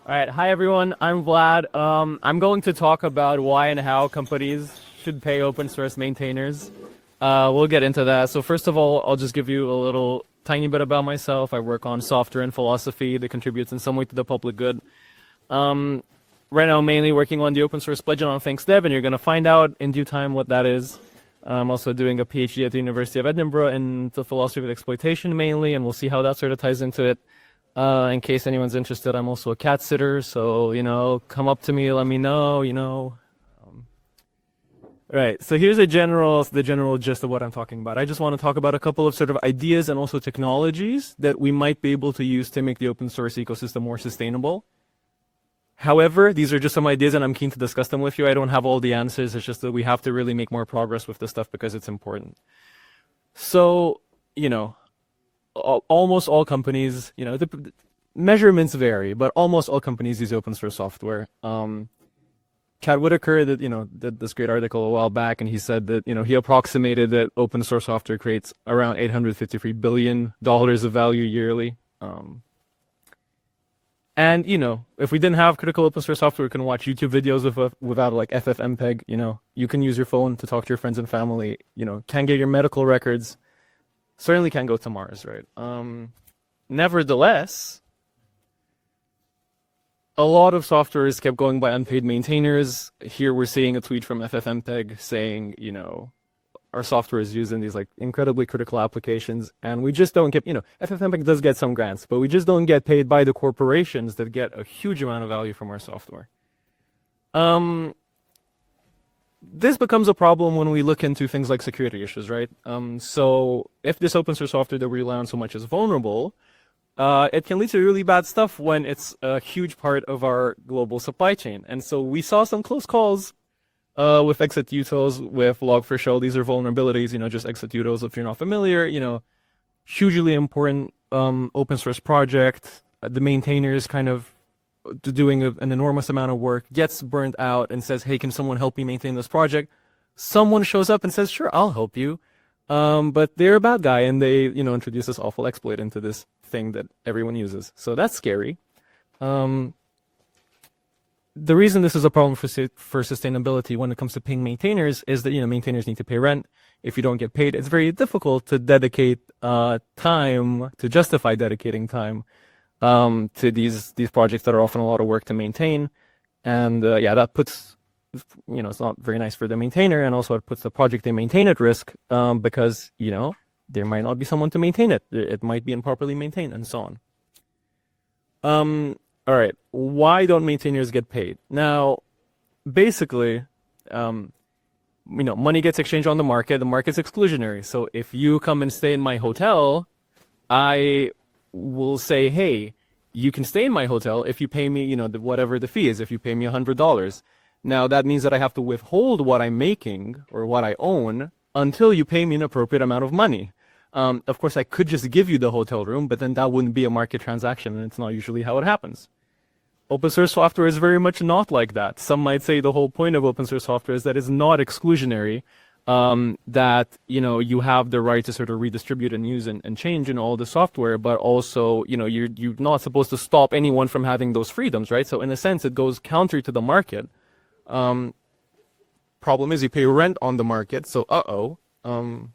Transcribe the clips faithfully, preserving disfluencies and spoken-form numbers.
All right, hi everyone. I'm Vlad. Um, I'm going to talk about why and how companies should pay open source maintainers. Uh, we'll get into that. So first of all, I'll just give you a little tiny bit about myself. I work on software and philosophy that contributes in some way to the public good. Um, right now, I'm mainly working on the open source pledge on ThanksDev, and you're going to find out in due time what that is. I'm also doing a PhD at the University of Edinburgh in the philosophy of exploitation mainly, and we'll see how that sort of ties into it. Uh, in case anyone's interested, I'm also a cat sitter, so, you know, come up to me, let me know, you know. Um, right, so here's a general, the general gist of what I'm talking about. I just want to talk about a couple of sort of ideas and also technologies that we might be able to use to make the open source ecosystem more sustainable. However, these are just some ideas and I'm keen to discuss them with you. I don't have all the answers, it's just that we have to really make more progress with this stuff because it's important. So, you know, almost all companies, you know, the, the measurements vary, but almost all companies use open source software. Um, Cat Whitaker, that you know, did this great article a while back, and he said that you know he approximated that open source software creates around eight hundred fifty-three billion dollars of value yearly. Um, and you know, if we didn't have critical open source software, we can watch YouTube videos with, without like F F M P E G. You know, you can use your phone to talk to your friends and family. You know, can get your medical records. Certainly can't go to Mars, right? Um, nevertheless, a lot of software is kept going by unpaid maintainers. Here we're seeing a tweet from F F M P E G saying, you know, our software is used in these like incredibly critical applications, and we just don't get, you know, F F M P E G does get some grants, but we just don't get paid by the corporations that get a huge amount of value from our software. Um, This becomes a problem when we look into things like security issues, right? Um, so if this open source software that we rely on so much is vulnerable, uh, it can lead to really bad stuff when it's a huge part of our global supply chain. And so we saw some close calls uh, with executors, with log four shell. These are vulnerabilities, you know, just executors if you're not familiar, you know, hugely important um, open source project. The maintainers kind of doing a, an enormous amount of work, gets burnt out and says, hey, can someone help me maintain this project? Someone shows up and says, sure, I'll help you. Um, but they're a bad guy and they, you know, introduce this awful exploit into this thing that everyone uses. So that's scary. Um, the reason this is a problem for, for sustainability when it comes to paying maintainers is that, you know, maintainers need to pay rent. If you don't get paid, it's very difficult to dedicate uh, time, to justify dedicating time um to these these projects that are often a lot of work to maintain. And uh, yeah, that puts, you know, it's not very nice for the maintainer, and also it puts the project they maintain at risk um because, you know, there might not be someone to maintain it, it might be improperly maintained and so on. Um all right, why don't maintainers get paid? Now basically, um you know, money gets exchanged on the market. The market's exclusionary, so if you come and stay in my hotel, I will say, hey, you can stay in my hotel if you pay me, you know, the, whatever the fee is, if you pay me one hundred dollars. Now, that means that I have to withhold what I'm making or what I own until you pay me an appropriate amount of money. Um, of course, I could just give you the hotel room, but then that wouldn't be a market transaction, and it's not usually how it happens. Open source software is very much not like that. Some might say the whole point of open source software is that it's not exclusionary, Um, that, you know, you have the right to sort of redistribute and use and, and change in all the software, but also, you know, you're, you're not supposed to stop anyone from having those freedoms, right? So in a sense, it goes counter to the market. Um, problem is you pay rent on the market, so uh-oh. Um,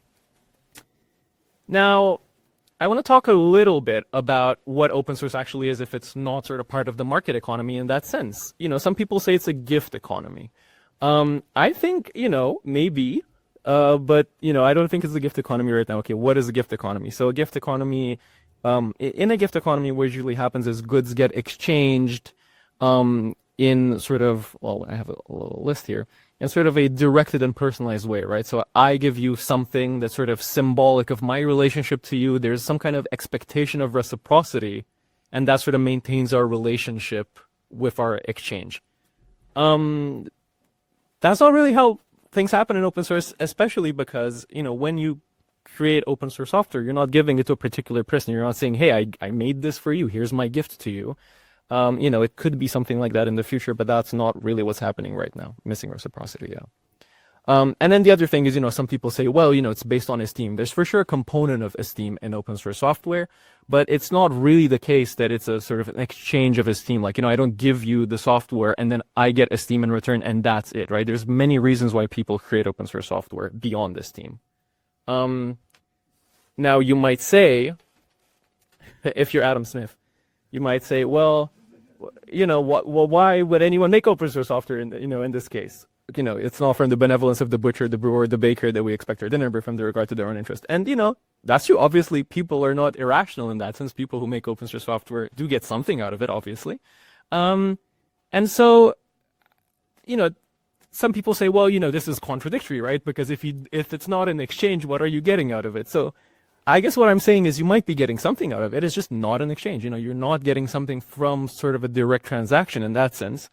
now, I want to talk a little bit about what open source actually is if it's not sort of part of the market economy in that sense. You know, some people say it's a gift economy. Um, I think, you know, maybe, Uh, but, you know, I don't think it's a gift economy right now. Okay, what is a gift economy? So a gift economy, um, in a gift economy, what usually happens is goods get exchanged um, in sort of, well, I have a, a little list here, in sort of a directed and personalized way, right? So I give you something that's sort of symbolic of my relationship to you. There's some kind of expectation of reciprocity, and that sort of maintains our relationship with our exchange. Um, that's not really how things happen in open source, especially because, you know, when you create open source software, you're not giving it to a particular person. You're not saying, hey, I, I made this for you. Here's my gift to you. Um, you know, it could be something like that in the future, but that's not really what's happening right now. Missing reciprocity, yeah. Um, and then the other thing is, you know, some people say, well, you know, it's based on Esteem. There's for sure a component of Esteem in open source software, but it's not really the case that it's a sort of an exchange of Esteem. Like, you know, I don't give you the software and then I get Esteem in return and that's it, right? There's many reasons why people create open source software beyond Esteem. Um, now you might say, if you're Adam Smith, you might say, well, you know, what, well, why would anyone make open source software in, the, you know, in this case? You know, it's not from the benevolence of the butcher, the brewer, the baker that we expect our dinner, but from the regard to their own interest. And, you know, that's true. Obviously, people are not irrational in that sense. People who make open source software do get something out of it, obviously. Um, and so, you know, some people say, well, you know, this is contradictory, right? Because if you, if it's not an exchange, what are you getting out of it? So I guess what I'm saying is you might be getting something out of it. It's just not an exchange. You know, you're not getting something from sort of a direct transaction in that sense.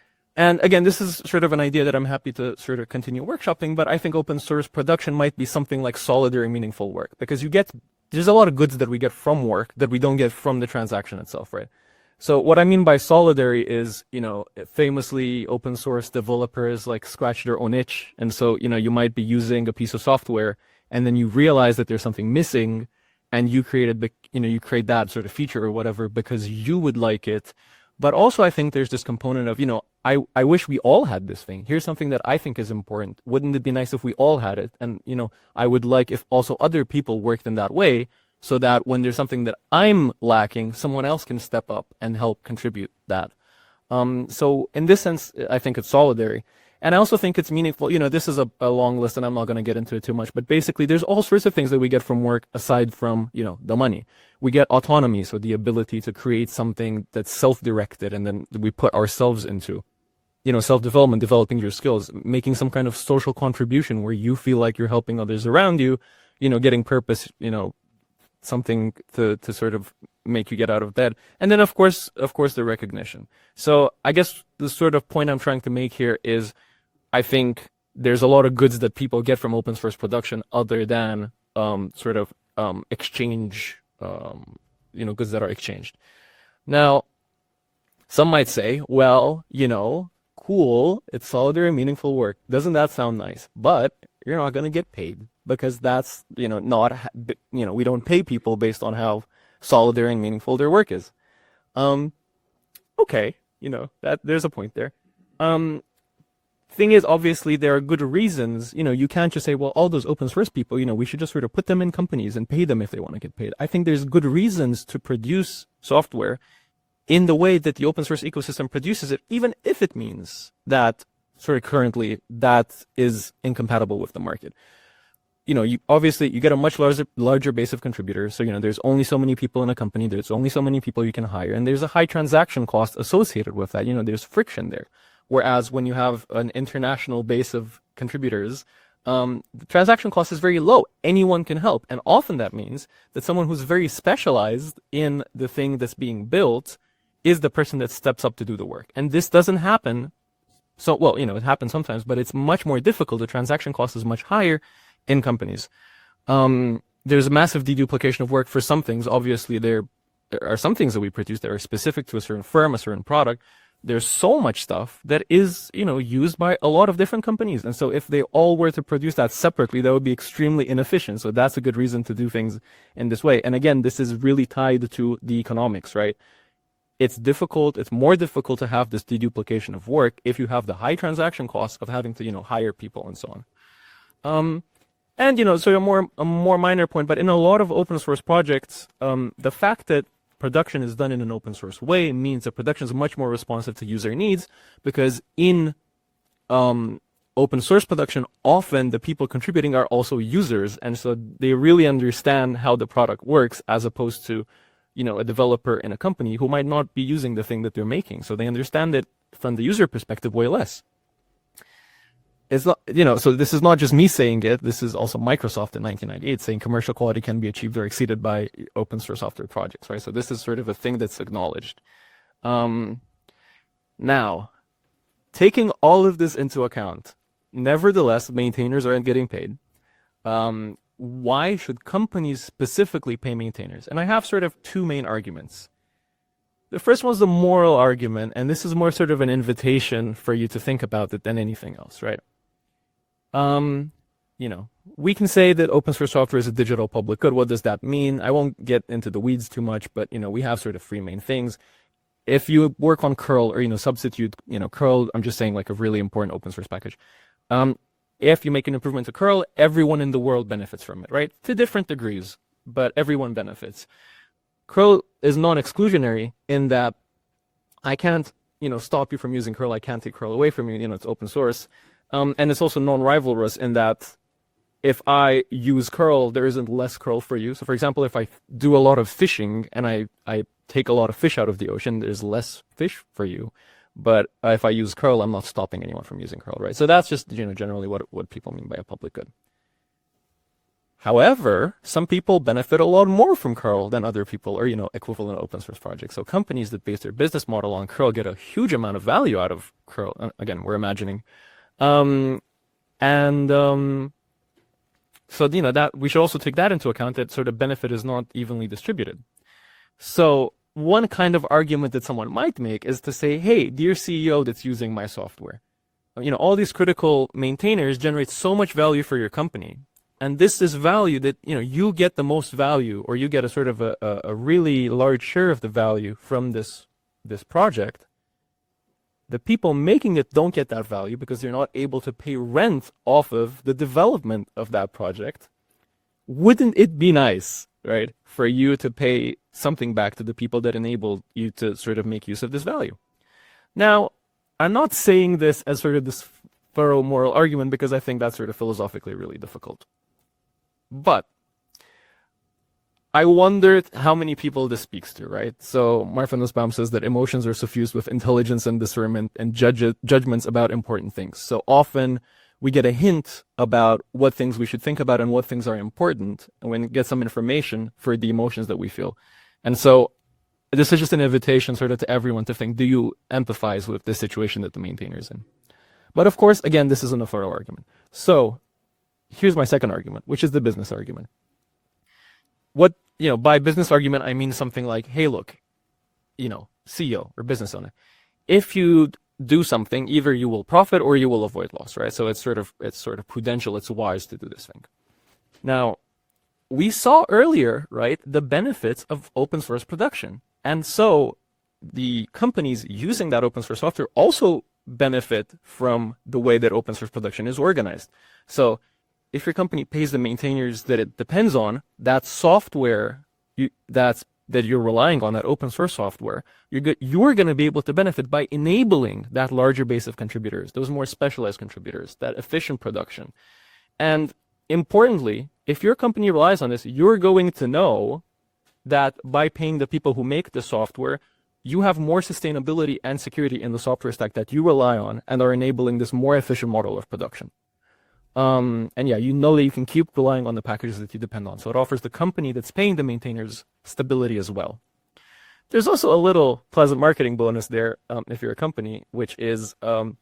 And again, this is sort of an idea that I'm happy to sort of continue workshopping, but I think open source production might be something like solidary meaningful work, because you get, there's a lot of goods that we get from work that we don't get from the transaction itself, right? So what I mean by solidary is, you know, famously open source developers like scratch their own itch. And so, you know, you might be using a piece of software and then you realize that there's something missing and you created, you know, you create that sort of feature or whatever because you would like it. But also I think there's this component of, you know, I, I wish we all had this thing. Here's something that I think is important. Wouldn't it be nice if we all had it? And, you know, I would like if also other people worked in that way so that when there's something that I'm lacking, someone else can step up and help contribute that. Um, so in this sense, I think it's solidary. And I also think it's meaningful. You know, this is a, a long list and I'm not going to get into it too much, but basically there's all sorts of things that we get from work aside from, you know, the money. We get autonomy, so the ability to create something that's self-directed and then we put ourselves into, you know, self-development, developing your skills, making some kind of social contribution where you feel like you're helping others around you, you know, getting purpose, you know, something to, to sort of make you get out of bed. And then of course, of course, the recognition. So I guess the sort of point I'm trying to make here is I think there's a lot of goods that people get from open source production other than um, sort of um, exchange, um, you know, goods that are exchanged. Now, some might say, well, you know, cool, it's solidary, meaningful work. Doesn't that sound nice? But you're not going to get paid because that's, you know, not, you know, we don't pay people based on how solidary and meaningful their work is. Um, okay, you know, that there's a point there. Um, thing is, obviously, there are good reasons. You know, you can't just say, well, all those open source people, you know, we should just sort of put them in companies and pay them if they want to get paid. I think there's good reasons to produce software in the way that the open source ecosystem produces it, even if it means that sort of currently that is incompatible with the market. You know, you obviously you get a much larger larger base of contributors. So, you know, there's only so many people in a company, there's only so many people you can hire, and there's a high transaction cost associated with that. You know, there's friction there. Whereas when you have an international base of contributors, um, the transaction cost is very low. Anyone can help. And often that means that someone who's very specialized in the thing that's being built is the person that steps up to do the work. And this doesn't happen. So, well, you know, it happens sometimes, but it's much more difficult. The transaction cost is much higher in companies. Um, there's a massive deduplication of work for some things. Obviously, there, there are some things that we produce that are specific to a certain firm, a certain product. There's so much stuff that is, you know, used by a lot of different companies. And so if they all were to produce that separately, that would be extremely inefficient. So that's a good reason to do things in this way. And again, this is really tied to the economics, right? It's difficult, it's more difficult to have this deduplication of work if you have the high transaction costs of having to, you know, hire people and so on. Um, and, you know, so a more, a more minor point, but in a lot of open source projects, um, the fact that production is done in an open source way means that production is much more responsive to user needs, because in um, open source production, often the people contributing are also users, and so they really understand how the product works as opposed to, you know, a developer in a company who might not be using the thing that they're making. So they understand it from the user perspective way less. It's not, you know, so this is not just me saying it. This is also Microsoft in nineteen ninety-eight saying commercial quality can be achieved or exceeded by open source software projects, right? So this is sort of a thing that's acknowledged. Um, now, taking all of this into account, nevertheless, maintainers aren't getting paid. Um, why should companies specifically pay maintainers? And I have sort of two main arguments. The first one's the moral argument, and this is more sort of an invitation for you to think about it than anything else, right? Um, you know, we can say that open source software is a digital public good. What does that mean? I won't get into the weeds too much, but you know, we have sort of three main things. If you work on curl or, you know, substitute, you know, curl, I'm just saying like a really important open source package. Um, if you make an improvement to curl, everyone in the world benefits from it, right? To different degrees, but everyone benefits. Curl is non-exclusionary in that I can't, you know, stop you from using curl. I can't take curl away from you. You know, it's open source. Um, and it's also non-rivalrous in that if I use curl, there isn't less curl for you. So for example, if I do a lot of fishing and I, I take a lot of fish out of the ocean, there's less fish for you. But uh, if I use curl, I'm not stopping anyone from using curl, right? So that's just, you know, generally what, what people mean by a public good. However, some people benefit a lot more from curl than other people, or, you know, equivalent open source projects. So companies that base their business model on curl get a huge amount of value out of curl. Again, we're imagining. Um, and, um, so, you know, that we should also take that into account, that sort of benefit is not evenly distributed. So one kind of argument that someone might make is to say, hey, dear C E O that's using my software, you know, all these critical maintainers generate so much value for your company. And this is value that, you know, you get the most value, or you get a sort of a, a really large share of the value from this, this project. The people making it don't get that value because they're not able to pay rent off of the development of that project. Wouldn't it be nice, right, for you to pay something back to the people that enabled you to sort of make use of this value? Now, I'm not saying this as sort of this thorough moral argument because I think that's sort of philosophically really difficult. But I wondered how many people this speaks to, right? So Martha Nussbaum says that emotions are suffused with intelligence and discernment and judge judgments about important things. So often we get a hint about what things we should think about and what things are important, and we get some information for the emotions that we feel. And so this is just an invitation sort of to everyone to think, do you empathize with the situation that the maintainer is in? But of course, again, this isn't a thorough argument. So here's my second argument, which is the business argument. What, you know, by business argument, I mean something like, hey, look, you know, C E O or business owner, if you do something, either you will profit or you will avoid loss, right? So it's sort of, it's sort of prudential, it's wise to do this thing. Now, we saw earlier, right, the benefits of open source production. And so the companies using that open source software also benefit from the way that open source production is organized. So if your company pays the maintainers that it depends on, that software you, that's that you're relying on, that open source software, you're good, you're going to be able to benefit by enabling that larger base of contributors, those more specialized contributors, that efficient production. And importantly, if your company relies on this, you're going to know that by paying the people who make the software, you have more sustainability and security in the software stack that you rely on and are enabling this more efficient model of production. Um, and yeah, you know that you can keep relying on the packages that you depend on. So it offers the company that's paying the maintainers stability as well. There's also a little pleasant marketing bonus there um, if you're a company, which is, um,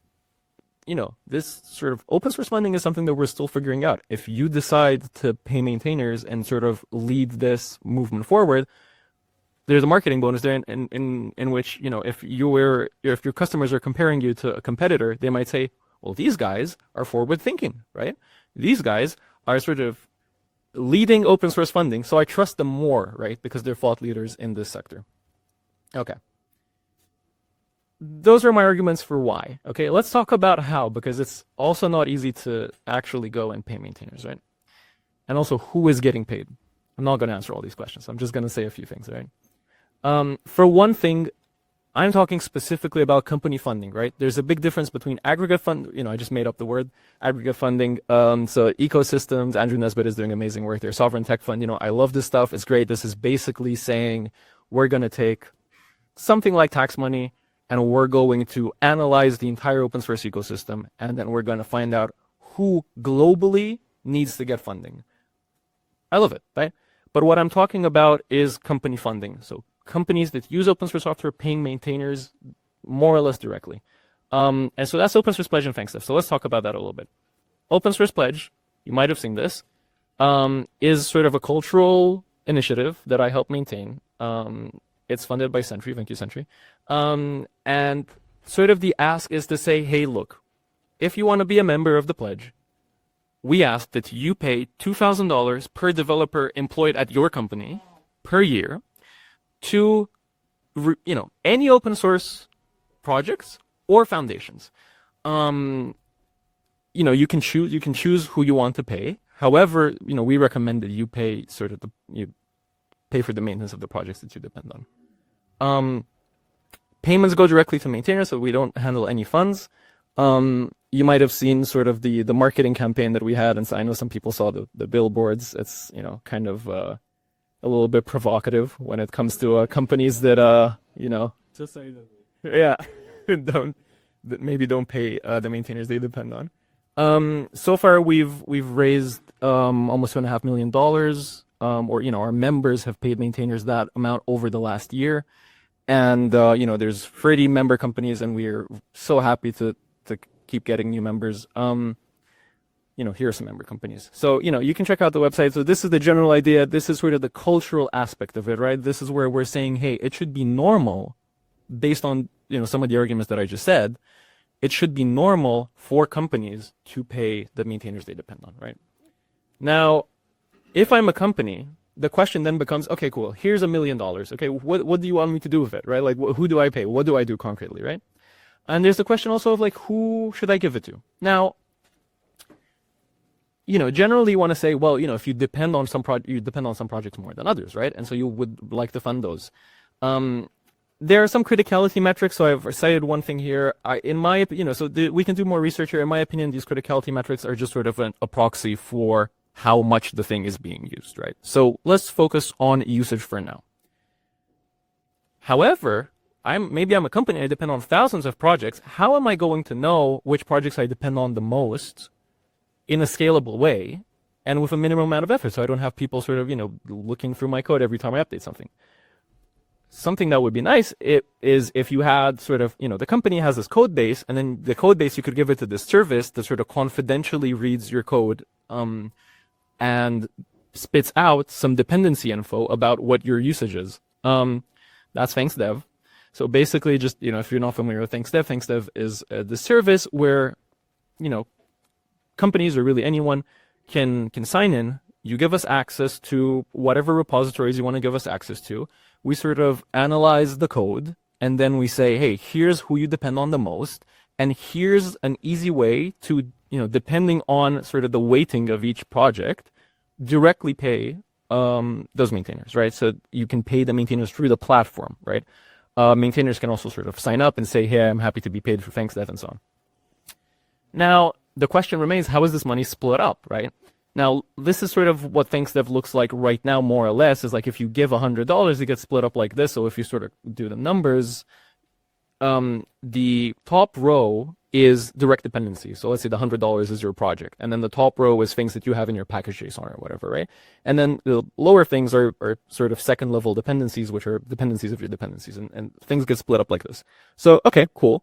you know, this sort of open source funding is something that we're still figuring out. If you decide to pay maintainers and sort of lead this movement forward, there's a marketing bonus there in, in, in, in which, you know, if you were, if your customers are comparing you to a competitor, they might say, well, these guys are forward thinking, right? These guys are sort of leading open source funding, so I trust them more, right? Because they're thought leaders in this sector. Okay. Those are my arguments for why. Okay, let's talk about how, because it's also not easy to actually go and pay maintainers, right? And also, who is getting paid? I'm not going to answer all these questions. I'm just going to say a few things, right? Um, for one thing, I'm talking specifically about company funding, right? There's a big difference between aggregate fund, you know, I just made up the word, aggregate funding. Um, so ecosystems, Andrew Nesbitt is doing amazing work there. Sovereign Tech Fund, you know, I love this stuff. It's great. This is basically saying we're going to take something like tax money and we're going to analyze the entire open source ecosystem. And then we're going to find out who globally needs to get funding. I love it, right? But what I'm talking about is company funding. So companies that use open source software paying maintainers more or less directly. Um, and so that's Open Source Pledge and FANGSTF. So let's talk about that a little bit. Open Source Pledge, you might have seen this, um, is sort of a cultural initiative that I help maintain. Um, it's funded by Sentry. Thank you, Sentry. Um, and sort of the ask is to say, hey, look, if you want to be a member of the pledge, we ask that you pay two thousand dollars per developer employed at your company per year to, you know, any open source projects or foundations. Um, you know, you can choose you can choose who you want to pay. However, you know, we recommend that you pay sort of the you pay for the maintenance of the projects that you depend on. Um, payments go directly to maintainers, so we don't handle any funds. Um, you might have seen sort of the the marketing campaign that we had, and so I know some people saw the the billboards. It's, you know, kind of uh, a little bit provocative when it comes to uh, companies that uh you know Just say that. yeah don't that maybe don't pay uh, the maintainers they depend on. Um, so far we've we've raised um almost two and a half million dollars. Um, or, you know, our members have paid maintainers that amount over the last year, and uh, you know, there's thirty member companies, and we're so happy to to keep getting new members. Um, you know, here are some member companies. So, you know, you can check out the website. So this is the general idea. This is sort of the cultural aspect of it, right? This is where we're saying, hey, it should be normal, based on, you know, some of the arguments that I just said. It should be normal for companies to pay the maintainers they depend on, right? Now, if I'm a company, the question then becomes, okay, cool, here's a million dollars. Okay, what what do you want me to do with it, right? Like, wh who do I pay? What do I do concretely, right? And there's the question also of, like, who should I give it to? Now, you know, generally you want to say, well, you know, if you depend on some pro you depend on some projects more than others, right? And so you would like to fund those. Um, there are some criticality metrics. So I've cited one thing here. I, in my, you know, so the, we can do more research here. In my opinion, these criticality metrics are just sort of an, a proxy for how much the thing is being used, right? So let's focus on usage for now. However, I'm maybe I'm a company, I depend on thousands of projects. How am I going to know which projects I depend on the most in a scalable way and with a minimum amount of effort, so I don't have people sort of, you know, looking through my code every time I update something? Something that would be nice it, is if you had sort of, you know, the company has this code base, and then the code base, you could give it to this service that sort of confidentially reads your code, um, and spits out some dependency info about what your usage is. Um, that's ThanksDev. So basically, just, you know, if you're not familiar with ThanksDev, ThanksDev is uh, the service where, you know, companies or really anyone can can sign in. You give us access to whatever repositories you want to give us access to. We sort of analyze the code, and then we say, hey, here's who you depend on the most, and here's an easy way to, you know, depending on sort of the weighting of each project, directly pay um, those maintainers, right? So you can pay the maintainers through the platform, right? Uh, maintainers can also sort of sign up and say, hey, I'm happy to be paid for ThanksDev and so on. Now, the question remains, how is this money split up, right? Now, this is sort of what ThanksDev looks like right now, more or less, is like if you give one hundred dollars, it gets split up like this. So if you sort of do the numbers, um, the top row is direct dependency. So let's say the one hundred dollars is your project. And then the top row is things that you have in your package JSON or whatever, right? And then the lower things are, are sort of second level dependencies, which are dependencies of your dependencies. And, and things get split up like this. So, okay, cool.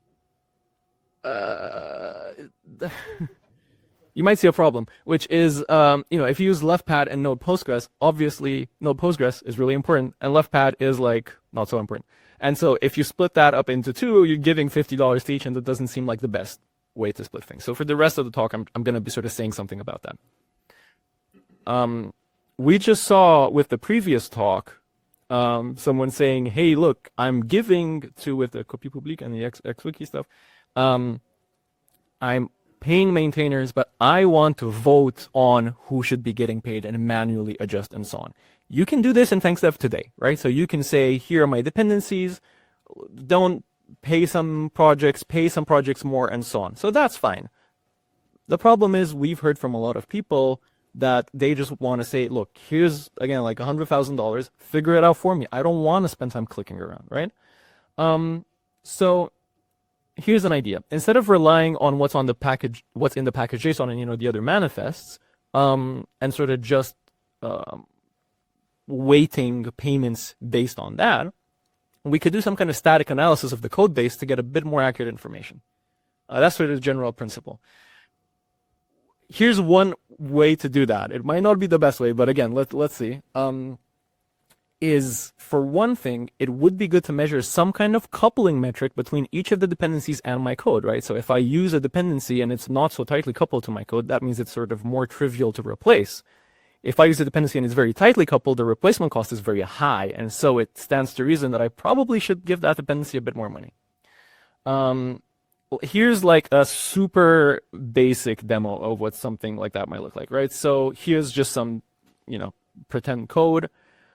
Uh, you might see a problem, which is, um, you know, if you use LeftPad and Node Postgres, obviously Node Postgres is really important, and LeftPad is like not so important. And so if you split that up into two, you're giving fifty dollars to each, and that doesn't seem like the best way to split things. So for the rest of the talk, I'm I'm going to be sort of saying something about that. Um, we just saw with the previous talk, um, someone saying, "Hey, look, I'm giving to with the copy public and the X, XWiki stuff. Um, I'm paying maintainers, but I want to vote on who should be getting paid and manually adjust and so on." You can do this in ThanksDev today, right? So you can say, here are my dependencies, don't pay some projects, pay some projects more, and so on. So that's fine. The problem is we've heard from a lot of people that they just want to say, look, here's, again, like one hundred thousand dollars, figure it out for me. I don't want to spend time clicking around, right? Um, so here's an idea. Instead of relying on what's on the package, what's in the package JSON and, you know, the other manifests, um, and sort of just um, weighting payments based on that, we could do some kind of static analysis of the code base to get a bit more accurate information. Uh, that's sort of the general principle. Here's one way to do that. It might not be the best way, but again, let, let's see. Um, is, for one thing, it would be good to measure some kind of coupling metric between each of the dependencies and my code, right? So if I use a dependency and it's not so tightly coupled to my code, that means it's sort of more trivial to replace. If I use a dependency and it's very tightly coupled, the replacement cost is very high. And so it stands to reason that I probably should give that dependency a bit more money. Um, here's like a super basic demo of what something like that might look like, right? So here's just some, you know, pretend code.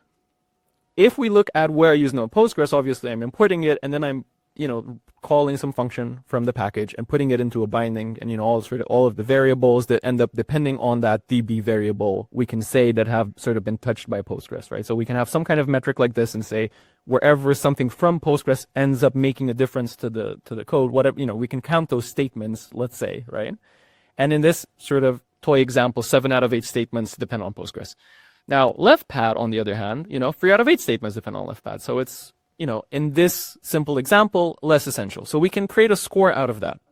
If we look at where I use Node Postgres, obviously I'm importing it, and then I'm, you know, calling some function from the package and putting it into a binding, and you know, all sort of all of the variables that end up depending on that D B variable, we can say that have sort of been touched by Postgres, right? So we can have some kind of metric like this and say wherever something from Postgres ends up making a difference to the to the code, whatever, you know, we can count those statements, let's say, right? And in this sort of toy example, seven out of eight statements depend on Postgres. Now, left pad, on the other hand, you know, three out of eight statements depend on left pad. So it's, you know, in this simple example, less essential. So we can create a score out of that.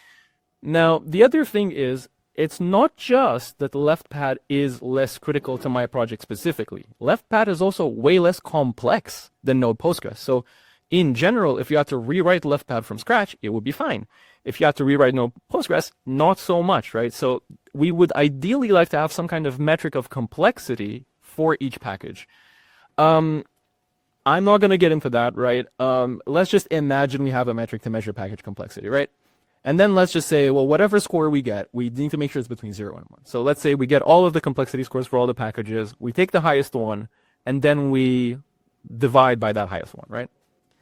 Now, the other thing is, it's not just that the left pad is less critical to my project specifically. Left pad is also way less complex than Node Postgres. So in general, if you had to rewrite left pad from scratch, it would be fine. If you had to rewrite Node Postgres, not so much, right? So we would ideally like to have some kind of metric of complexity for each package. Um, I'm not going to get into that, right? Um, let's just imagine we have a metric to measure package complexity, right? And then let's just say, well, whatever score we get, we need to make sure it's between zero and one. So let's say we get all of the complexity scores for all the packages. We take the highest one, and then we divide by that highest one, right?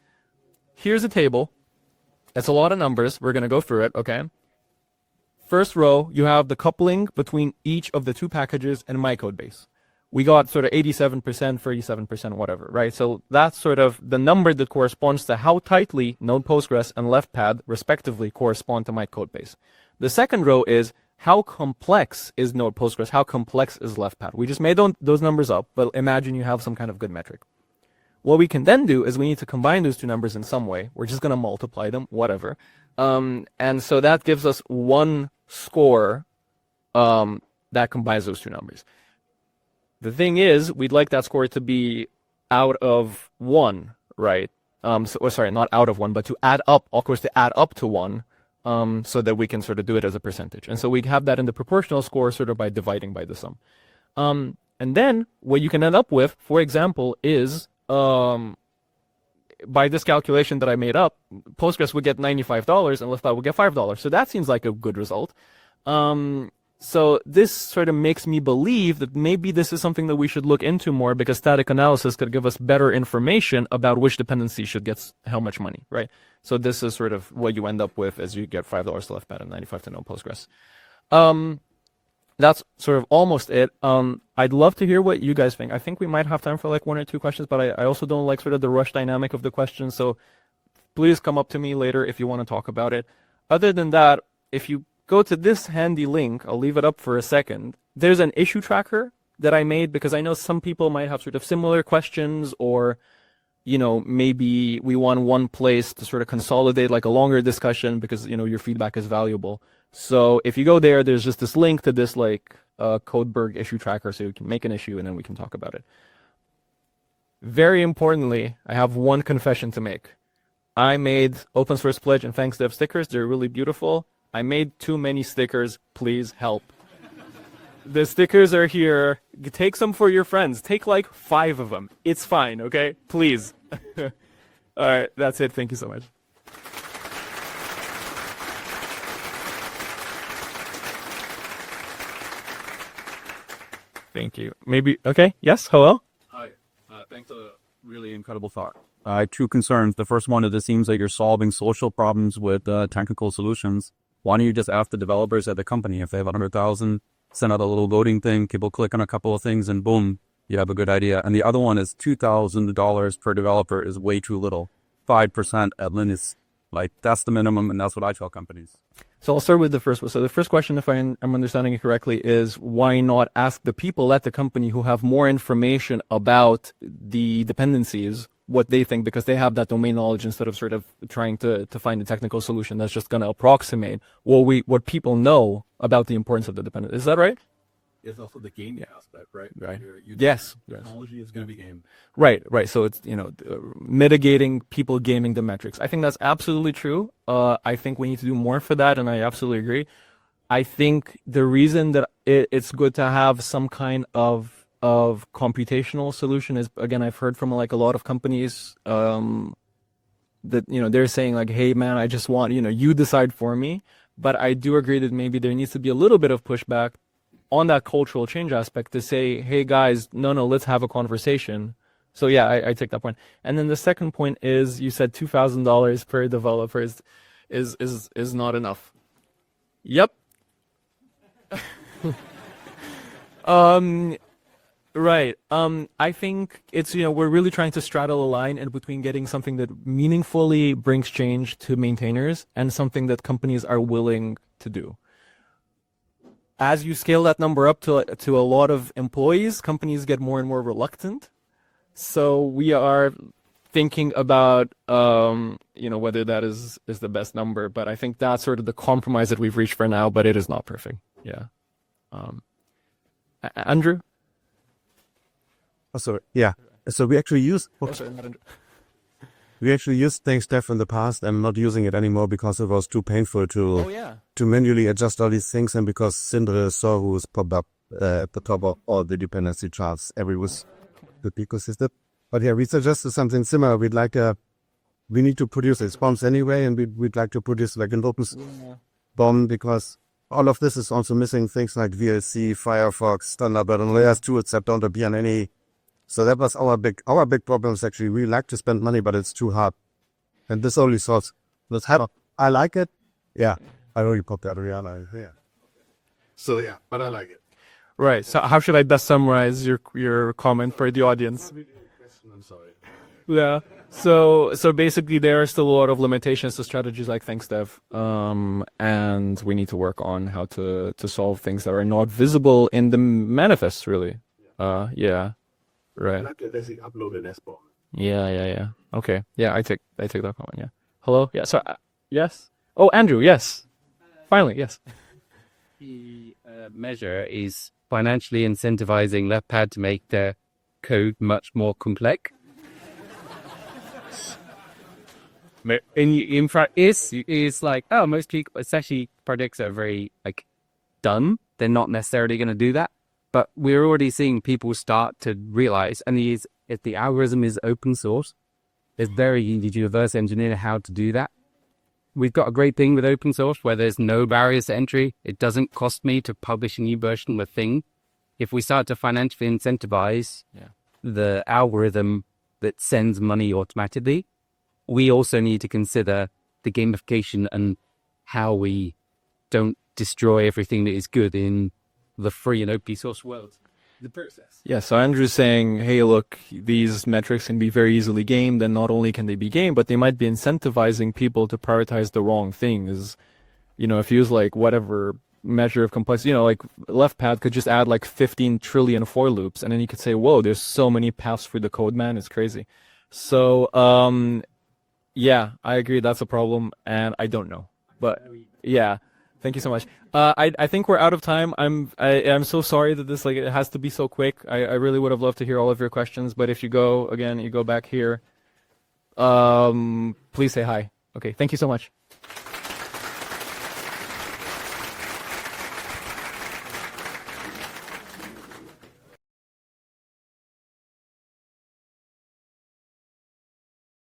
Here's a table. It's a lot of numbers. We're going to go through it, okay? First row, you have the coupling between each of the two packages and my code base. We got sort of eighty-seven percent, thirty-seven percent, whatever, right? So that's sort of the number that corresponds to how tightly Node Postgres and left pad, respectively, correspond to my code base. The second row is how complex is Node Postgres, how complex is left pad. We just made those numbers up, but imagine you have some kind of good metric. What we can then do is we need to combine those two numbers in some way. We're just going to multiply them, whatever. Um, and so that gives us one score um, that combines those two numbers. The thing is, we'd like that score to be out of one, right? Um, so, or sorry, not out of one, but to add up, of course, to add up to one, um, so that we can sort of do it as a percentage. And so we have that in the proportional score sort of by dividing by the sum. Um, and then what you can end up with, for example, is um, by this calculation that I made up, Postgres would get ninety-five dollars and LeftPad would get five dollars. So that seems like a good result. Um, so this sort of makes me believe that maybe this is something that we should look into more, because static analysis could give us better information about which dependency should get how much money, right? So this is sort of what you end up with as you get five dollars to LeftPad and ninety-five to Node Postgres. Um, that's sort of almost it. Um, I'd love to hear what you guys think. I think we might have time for like one or two questions, but I, I also don't like sort of the rush dynamic of the questions. So please come up to me later if you want to talk about it. Other than that, if you go to this handy link, I'll leave it up for a second. There's an issue tracker that I made because I know some people might have sort of similar questions, or, you know, maybe we want one place to sort of consolidate like a longer discussion because, you know, your feedback is valuable. So if you go there, there's just this link to this like uh, Codeberg issue tracker, so you can make an issue and then we can talk about it. Very importantly, I have one confession to make. I made open source pledge and thanks dev stickers. They're really beautiful. I made too many stickers. Please help. The stickers are here. Take some for your friends. Take like five of them. It's fine, okay? Please. All right, that's it. Thank you so much. Thank you. Maybe, okay, yes, hello? Hi, uh, thanks for a really incredible talk. I have two concerns. The first one is it seems like you're solving social problems with uh, technical solutions. Why don't you just ask the developers at the company if they have one hundred thousand, send out a little voting thing, people click on a couple of things and boom, you have a good idea. And the other one is two thousand dollars per developer is way too little. five percent at Linux, like that's the minimum, and that's what I tell companies. So I'll start with the first one. So the first question, if I'm understanding it correctly, is why not ask the people at the company who have more information about the dependencies what they think, because they have that domain knowledge, instead of sort of trying to, to find a technical solution that's just going to approximate what we what people know about the importance of the dependency. Is that right? is also the game aspect, right? Right. You're- you- Yes. Yes. Technology is going to be game. Right, right. So it's, you know, uh, mitigating people gaming the metrics. I think that's absolutely true. Uh, I think we need to do more for that, and I absolutely agree. I think the reason that it, it's good to have some kind of of computational solution is, again, I've heard from like a lot of companies um, that, you know, they're saying like, hey man, I just want, you know, you decide for me. But I do agree that maybe there needs to be a little bit of pushback on that cultural change aspect to say, hey guys, no, no, let's have a conversation. So yeah, I, I take that point. And then the second point is you said two thousand dollars per developer is, is, is, is not enough. Yep. um, right. Um, I think it's, you know, we're really trying to straddle a line in between getting something that meaningfully brings change to maintainers and something that companies are willing to do. As you scale that number up to to a lot of employees, companies get more and more reluctant. So we are thinking about, um, you know, whether that is is the best number. But I think that's sort of the compromise that we've reached for now. But it is not perfect. Yeah. Um, A- Andrew. Oh, sorry. Yeah. So we actually use Oh, sorry, not Andrew. we actually used ThankStep in the past. I'm not using it anymore because it was too painful to Oh yeah. to manually adjust all these things, and because Sindre saw who was popped up uh, at the top of all the dependency charts every with the ecosystem. But yeah, we suggested something similar. We'd like a we need to produce a response anyway, and we'd, we'd like to produce like an open Yeah. bomb, because all of this is also missing things like V L C, Firefox, Thunderbird, and layers two, except don't appear on any. So that was our big our big problem is actually we like to spend money, but it's too hard. And this only solves this. I like it. Yeah. I already popped out Rihanna. Yeah. So yeah, but I like it. Right. So how should I best summarize your your comment for the audience? I'm sorry. Yeah. So so basically, there are still a lot of limitations to strategies like ThankStep, um, and we need to work on how to to solve things that are not visible in the manifest. Really. Uh. Yeah. I Right. like that they upload an S bomb. Yeah. Yeah. Yeah. Okay. Yeah. I take I take that comment. Yeah. Hello. Yeah. So uh, yes. Oh, Andrew. Yes. Finally. Yes. The uh, measure is financially incentivizing LeftPad to make their code much more complex. In in fact, is is like oh, most people, especially projects that are very like done, they're not necessarily going to do that. But we're already seeing people start to realize, and these if the algorithm is open source, it's very easy to reverse engineer how to do that. We've got a great thing with open source where there's no barriers to entry. It doesn't cost me to publish a new version of a thing. If we start to financially incentivize Yeah. the algorithm that sends money automatically, we also need to consider the gamification and how we don't destroy everything that is good in the free and open source world. The process. Yeah, so Andrew's saying, hey, look, these metrics can be very easily gamed, and not only can they be gamed, but they might be incentivizing people to prioritize the wrong things. You know, if you use like whatever measure of complexity, you know, like LeftPad could just add like fifteen trillion for loops, and then you could say, whoa, there's so many paths for the code, man, it's crazy. So, um, yeah, I agree, that's a problem, and I don't know. But yeah. Thank you so much. Uh, I I think we're out of time. I'm I, I'm so sorry that this like it has to be so quick. I, I really would have loved to hear all of your questions, but if you go again, you go back here. Um, please say hi. Okay. Thank you so much.